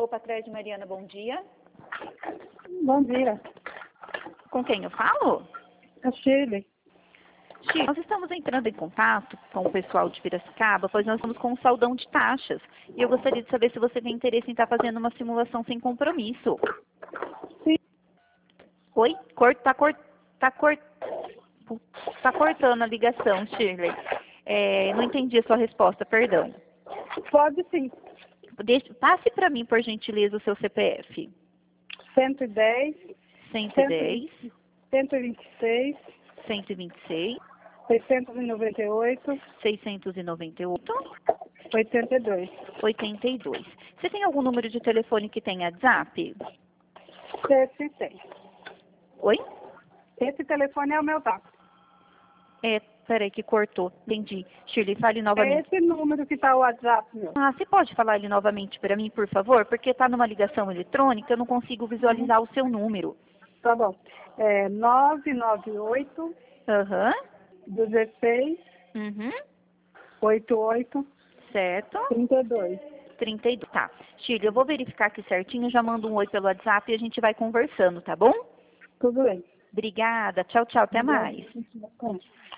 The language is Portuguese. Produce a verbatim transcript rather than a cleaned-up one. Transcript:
Cred, Mariana, bom dia. Bom dia. Com quem eu falo? É Shirley. Shirley, nós estamos entrando em contato com o pessoal de Piracicaba, pois nós estamos com um saldão de taxas. E eu gostaria de saber se você tem interesse em estar fazendo uma simulação sem compromisso. Sim. Oi? Cor, tá, cor, tá, cor, tá cortando a ligação, Shirley. É, não entendi a sua resposta, perdão. Pode sim. Deixe, passe para mim, por gentileza, o seu C P F. cento e dez, cento e dez, cento e vinte e seis, cento e vinte e seis, seiscentos e noventa e oito, seiscentos e noventa e oito, oitenta e dois. oitenta e dois. Você tem algum número de telefone que tenha WhatsApp? Esse tem. Oi? Esse telefone é o meu taco. É, peraí que cortou. Entendi. Shirley, fale É novamente. esse número que está o WhatsApp meu. Ah, você pode falar ele novamente para mim, por favor? Porque está numa ligação eletrônica, eu não consigo visualizar o seu número. Tá bom. É nove nove oito, Aham. dezesseis, Uhum. oitenta e oito, Certo. trinta e dois. trinta e dois. Tá. Shirley, eu vou verificar aqui certinho, já mando um oi pelo WhatsApp e a gente vai conversando, tá bom? Tudo bem. Obrigada. Tchau, tchau. Até mais. Obrigada.